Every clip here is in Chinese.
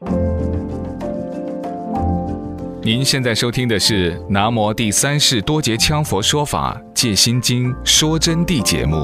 您现在收听的是南无第三世多杰羌佛说法戒心经说真谛节目。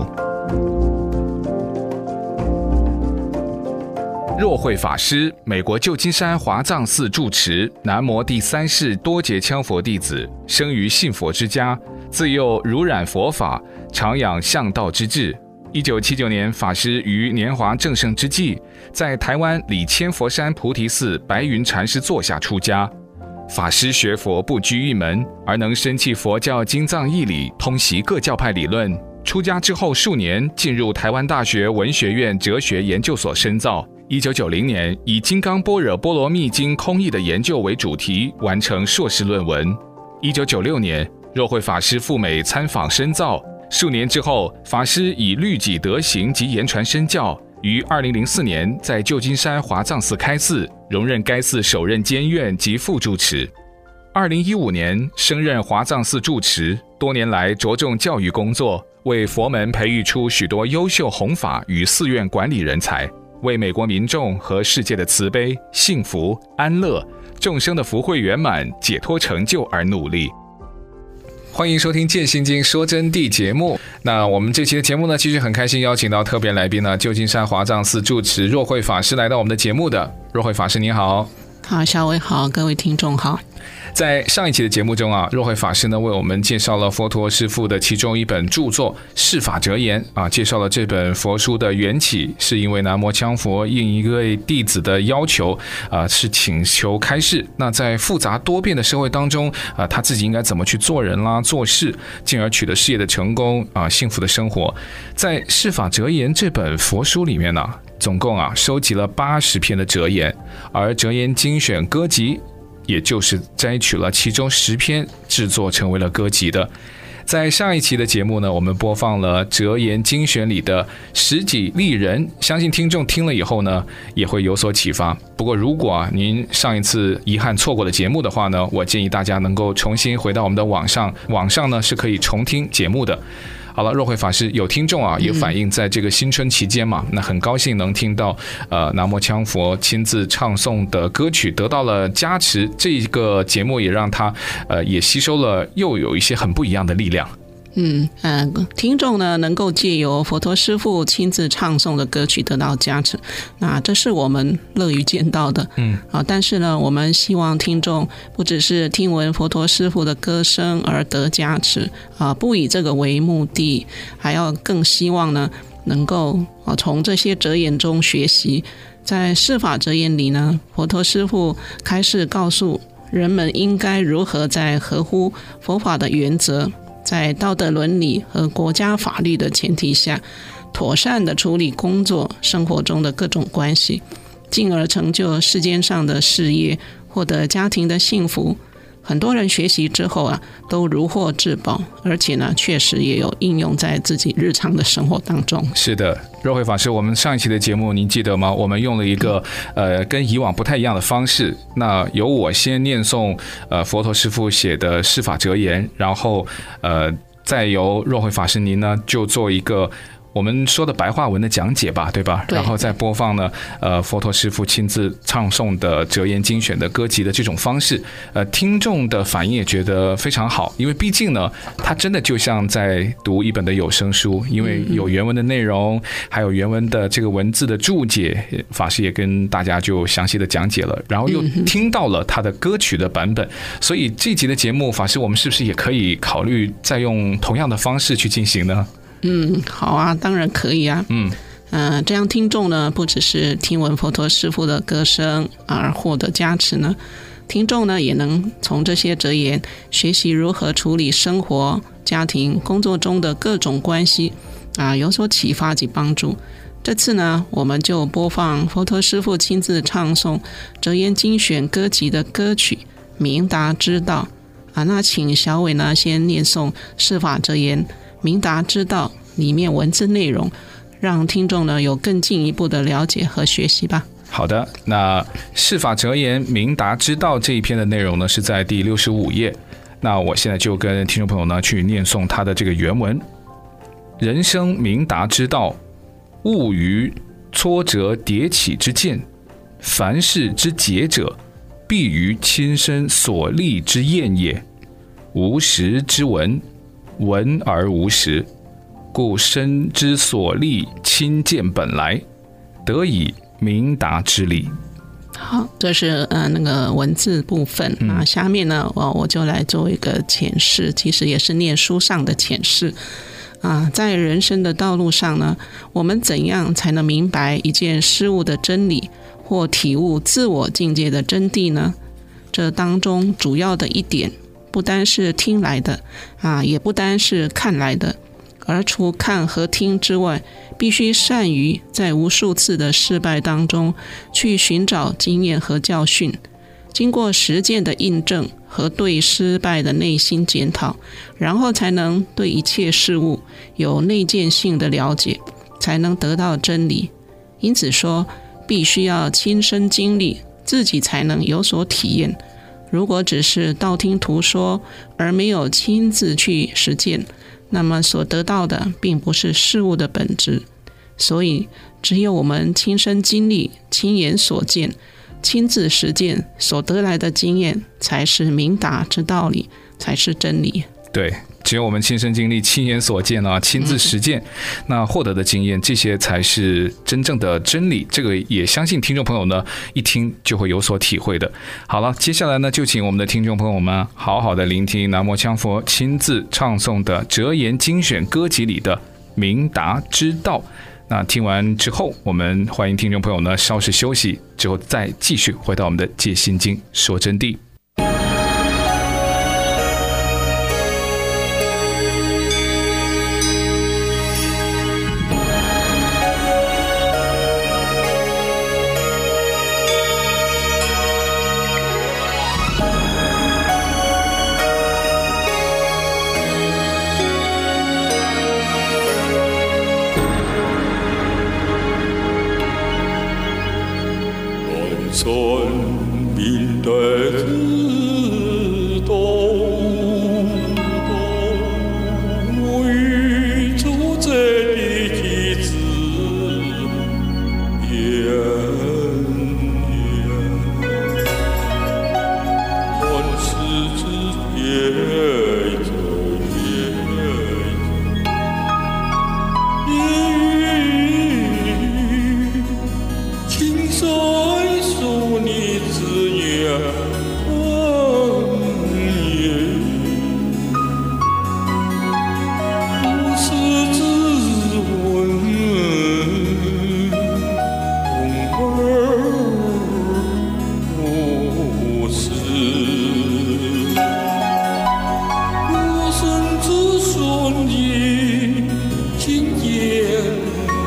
若慧法师，美国旧金山华藏寺住持，南无第三世多杰羌佛弟子，生于信佛之家，自幼濡染佛法，常养向道之志。1979年，法师于年华正盛之际，在台湾里千佛山菩提寺白云禅师座下出家。法师学佛不拘一门，而能深契佛教经藏义理，通习各教派理论。出家之后数年，进入台湾大学文学院哲学研究所深造。1990年，以《金刚般若波罗蜜经》空义的研究为主题，完成硕士论文。1996年，若慧法师赴美参访深造。数年之后，法师以律己德行及言传身教，于2004年在旧金山华藏寺开寺，荣任该寺首任监院及副住持。2015年升任华藏寺住持，多年来着重教育工作，为佛门培育出许多优秀弘法与寺院管理人才，为美国民众和世界的慈悲、幸福、安乐、众生的福慧圆满、解脱成就而努力。欢迎收听《戒心经说真谛》节目。那我们这期的节目呢，其实很开心邀请到特别来宾呢，旧金山华藏寺住持若慧法师来到我们的节目的。若慧法师您好。 好，小伟好，各位听众好。 在上一期的节目中啊，若慧法师呢为我们介绍了佛陀师父的其中一本著作《释法折言》啊，介绍了这本佛书的缘起，是因为南无羌佛应一位弟子的要求是请求开示。那在复杂多变的社会当中他自己应该怎么去做人啦、做事，进而取得事业的成功幸福的生活。在《释法折言》这本佛书里面呢，总共收集了80篇的折言，而折言精选歌集也就是摘取了其中10篇制作成为了歌集的。在上一期的节目呢，我们播放了折言精选里的10几例人，相信听众听了以后呢也会有所启发。不过如果您上一次遗憾错过了节目的话呢，我建议大家能够重新回到我们的网上呢是可以重听节目的。好了，若慧法师，有听众也反映在这个新春期间嘛，那很高兴能听到南无羌佛亲自唱诵的歌曲得到了加持，这个节目也让他也吸收了又有一些很不一样的力量。 听众呢能够借由佛陀师父亲自唱诵的歌曲得到加持，那这是我们乐于见到的。但是呢，我们希望听众不只是听闻佛陀师父的歌声而得加持不以这个为目的，还要更希望呢能够从这些折言中学习。在释法折言里呢，佛陀师父开示告诉人们应该如何在合乎佛法的原则，在道德伦理和国家法律的前提下，妥善地处理工作生活中的各种关系，进而成就世间上的事业，获得家庭的幸福。很多人学习之后都如获至宝，而且呢确实也有应用在自己日常的生活当中。 是的，若慧法师，我们上一期的节目您记得吗？我们用了一个跟以往不太一样的方式，那由我先念诵佛陀师父写的释法折言，然后再由若慧法师您呢就做一个我们说的白话文的讲解吧，对吧？然后再播放呢佛陀师父亲自唱诵的折言精选的歌集的这种方式，听众的反应也觉得非常好，因为毕竟呢它真的就像在读一本的有声书，因为有原文的内容，还有原文的这个文字的注解，法师也跟大家就详细的讲解了，然后又听到了他的歌曲的版本，所以这集的节目法师我们是不是也可以考虑再用同样的方式去进行呢？ 好啊，当然可以啊。这样听众呢不只是听闻佛陀师父的歌声而获得加持呢，听众呢也能从这些折言学习如何处理生活、家庭、工作中的各种关系有所启发及帮助。这次呢我们就播放佛陀师父亲自唱诵折言精选歌集的歌曲明达之道那请小伟呢先念诵释法折言明达之道里面文字内容，让听众呢有更进一步的了解和学习吧。 好的，那释法折言明达之道这一篇的内容呢是在第65页，那我现在就跟听众朋友呢去念诵它的这个原文。人生明达之道，勿于挫折迭起之见， 凡事之节者，必于亲身所立之验也。无实之闻，闻而无实，故身之所立亲见本来，得以明达之理。 好，这是那个文字部分啊。下面呢，我就来做一个诠释，其实也是念书上的诠释啊。在人生的道路上呢，我们怎样才能明白一件事物的真理，或体悟自我境界的真谛呢？这当中主要的一点，不单是听来的啊，也不单是看来的，而除看和听之外，必须善于在无数次的失败当中去寻找经验和教训，经过实践的印证和对失败的内心检讨，然后才能对一切事物有内建性的了解，才能得到真理。因此说，必须要亲身经历，自己才能有所体验。如果只是道听途说，而没有亲自去实践，那么所得到的并不是事物的本质。所以只有我们亲身经历、亲眼所见、亲自实践所得来的经验，才是明达之道理，才是真理。 对，只有我们亲身经历、亲眼所见啊，亲自实践，那获得的经验，这些才是真正的真理。这个也相信听众朋友呢，一听就会有所体会的。好了，接下来呢，就请我们的听众朋友们好好的聆听南无腔佛亲自唱诵的哲言精选歌集里的明达之道。那听完之后，我们欢迎听众朋友呢稍事休息，之后再继续回到我们的戒心经说真谛。 面對自動會做這的子言看世之別者青山數你之言不是之文而不是我身之所你经验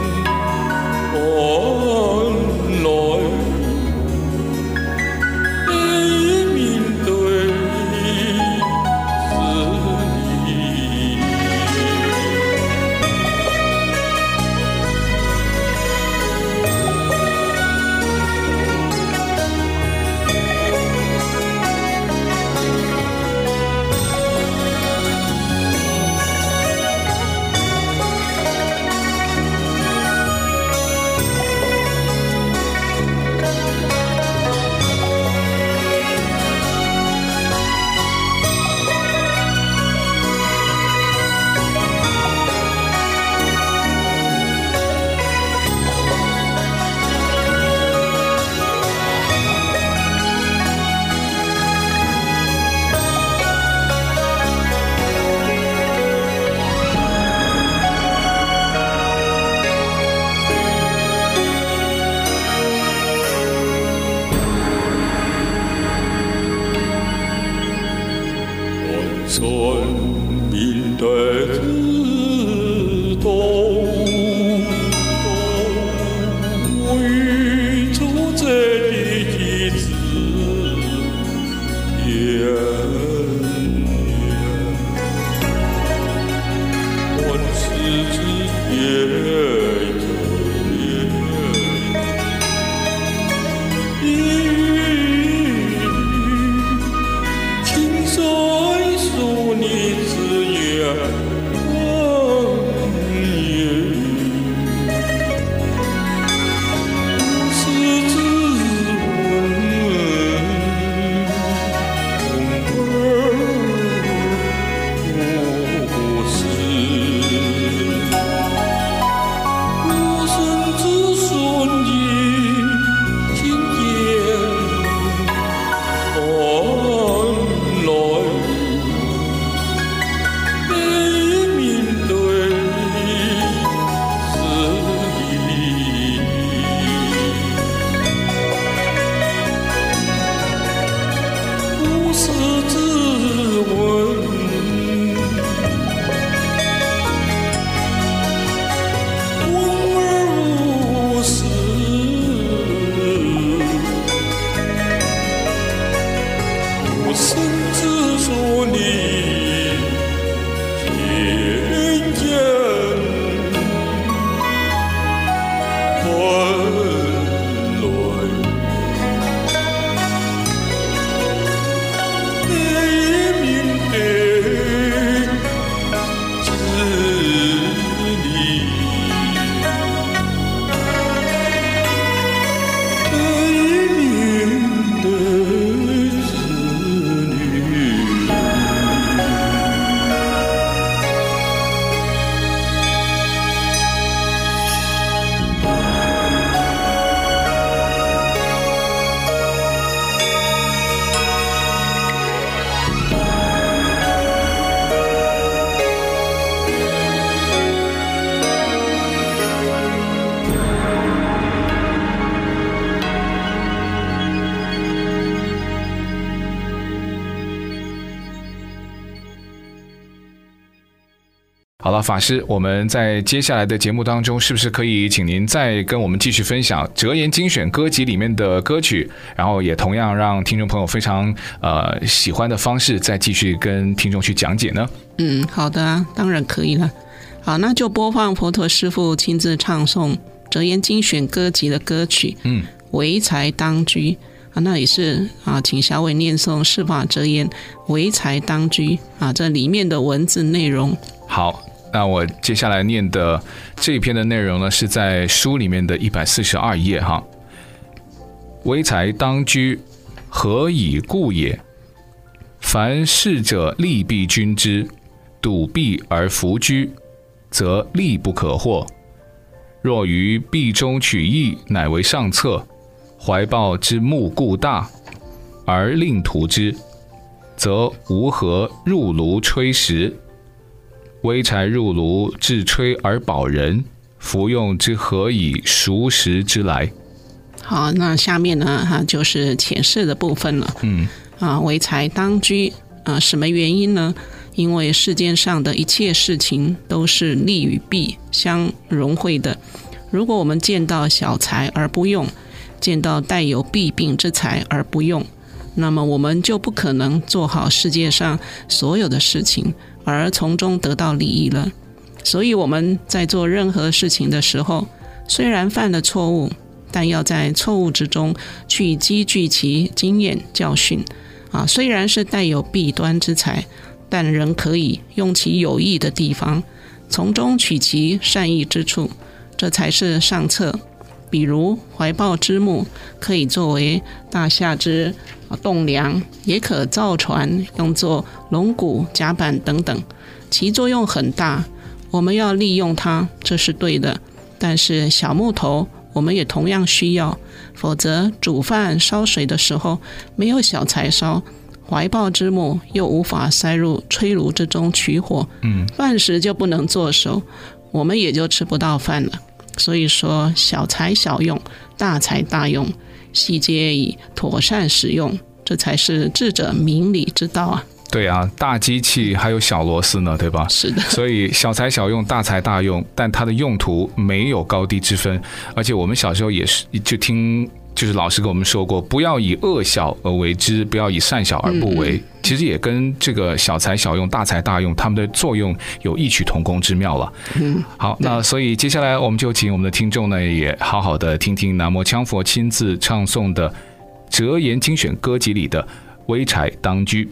面對自動會做這的子言看世之別者青山數你好了，法师，我们在接下来的节目当中，是不是可以请您再跟我们继续分享《哲言精选歌集》里面的歌曲，然后也同样让听众朋友非常喜欢的方式，再继续跟听众去讲解呢？ 好的啊，当然可以了。好，那就播放佛陀师父亲自唱诵《哲言精选歌集》的歌曲。唯才当居那也是请小伟念诵释法哲言唯才当居这里面的文字内容。 好，那我接下来念的这一篇的内容呢，是在书里面的142页哈。唯才当居，何以故也？凡事者利弊均知，笃弊而弗居，则利不可获。若于弊中取义，乃为上策，怀抱之目故大，而令图之，则无何入炉炊食。微柴入炉，自炊而保人，服用之何以熟食之来？ 好，那下面呢就是浅释的部分了。唯才当居什么原因呢？因为世间上的一切事情都是利与弊相融汇的。如果我们见到小财而不用，见到带有弊病之财而不用，那么我们就不可能做好世界上所有的事情，而从中得到利益了。所以我们在做任何事情的时候，虽然犯了错误，但要在错误之中去积聚其经验教训虽然是带有弊端之财，但仍可以用其有益的地方，从中取其善意之处，这才是上策。比如怀抱之木可以作为大夏之栋梁，也可造船，用作龙骨、甲板等等，其作用很大，我们要利用它，这是对的。但是小木头我们也同样需要，否则煮饭烧水的时候没有小柴烧，怀抱之木又无法塞入炊炉之中取火，饭食就不能做熟，我们也就吃不到饭了。所以说小财小用，大财大用，细节以妥善使用，这才是智者明理之道啊。 对啊，大机器还有小螺丝呢，对吧？ 是的。 所以小财小用，大财大用，但它的用途没有高低之分。而且我们小时候也是就听就是老师跟我们说过，不要以恶小而为之，不要以善小而不为。其实也跟这个小财小用、大财大用他们的作用有异曲同工之妙了。好，那所以接下来我们就请我们的听众呢，也好好的听听南无羌佛亲自唱诵的《哲言精选歌集》里的唯才当居。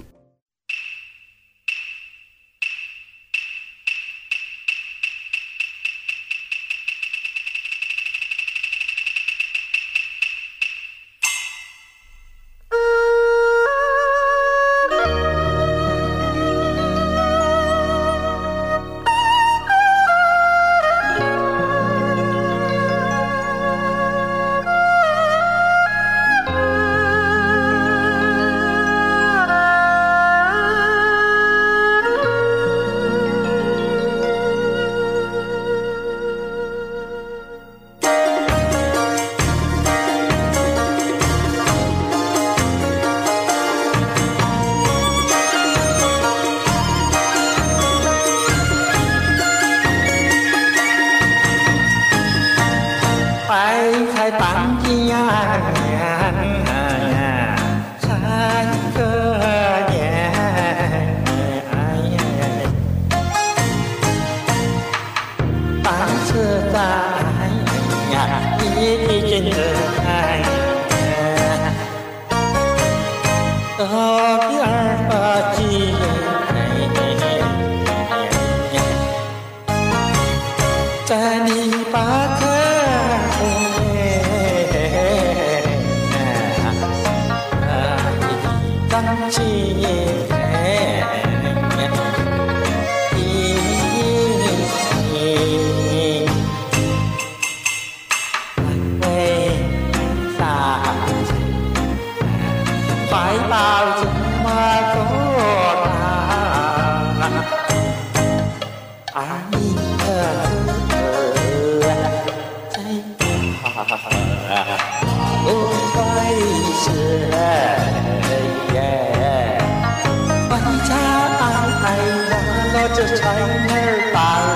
这才儿大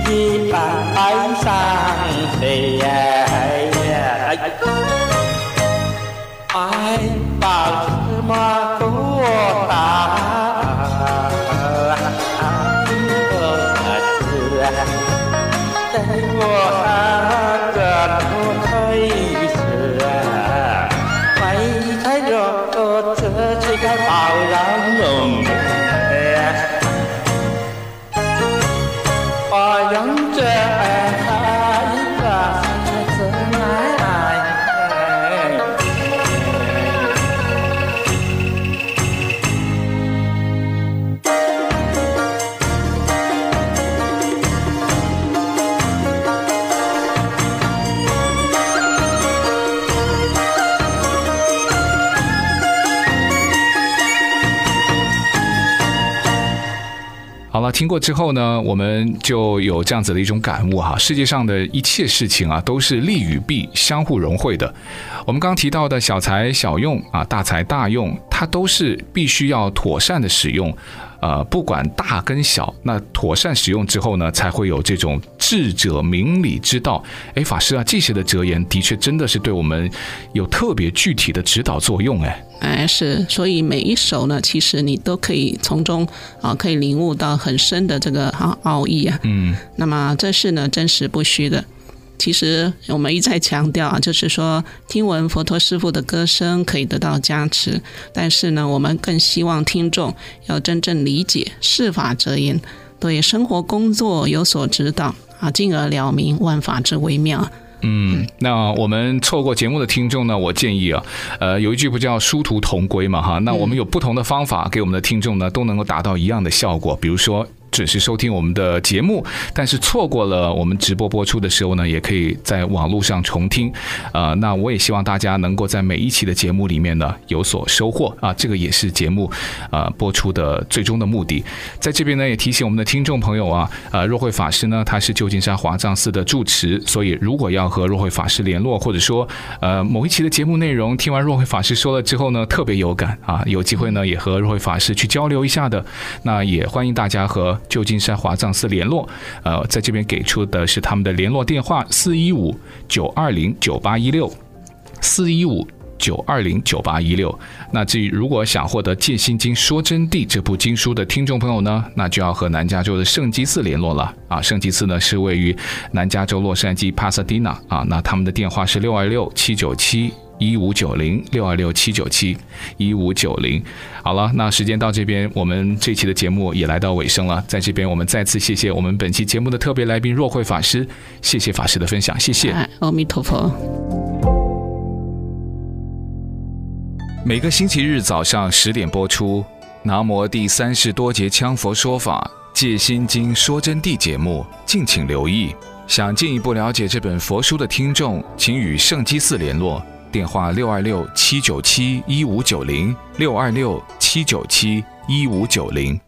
一般爱上谁呀？爱把什么给我打？在我那个土堆时，没太多这是该包容容。我用这爱个真爱。 好了，听过之后呢，我们就有这样子的一种感悟哈，世界上的一切事情啊，都是利与弊相互融汇的。我们刚提到的小财小用啊，大财大用，它都是必须要妥善的使用。不管大跟小，那妥善使用之后呢，才会有这种智者明理之道。法师啊，这些的哲言的确真的是对我们有特别具体的指导作用。 是，所以每一首呢，其实你都可以从中可以领悟到很深的这个奥义啊。那么这是呢真实不虚的。其实我们一再强调就是说听闻佛陀师父的歌声可以得到加持，但是呢我们更希望听众要真正理解世法哲言，对生活工作有所指导进而了明万法之微妙。 那我们错过节目的听众呢，我建议有一句不叫殊途同归嘛哈，那我们有不同的方法给我们的听众呢，都能够达到一样的效果。比如说准时收听我们的节目，但是错过了我们直播播出的时候呢，也可以在网络上重听。那我也希望大家能够在每一期的节目里面呢有所收获这个也是节目播出的最终的目的。在这边呢，也提醒我们的听众朋友若慧法师呢，他是旧金山华藏寺的住持，所以如果要和若慧法师联络，或者说某一期的节目内容听完若慧法师说了之后呢，特别有感有机会呢也和若慧法师去交流一下的，那也欢迎大家和旧金山华藏寺联络。在这边给出的是他们的联络电话415-920-9816 415-920-9816。那至于如果想获得《戒心经说真谛》这部经书的听众朋友呢，那就要和南加州的圣基寺联络了圣基寺呢是位于南加州洛杉矶帕萨迪纳那他们的电话是626-797-1590 好了，那时间到这边，我们这期的节目也来到尾声了。在这边我们再次谢谢我们本期节目的特别来宾若慧法师，谢谢法师的分享，谢谢。 阿弥陀佛。 每个星期日早上10点播出南无第30多节羌佛说法戒心经说真谛节目，敬请留意。想进一步了解这本佛书的听众，请与圣基寺联络，电话626-797-1590 626-797-1590。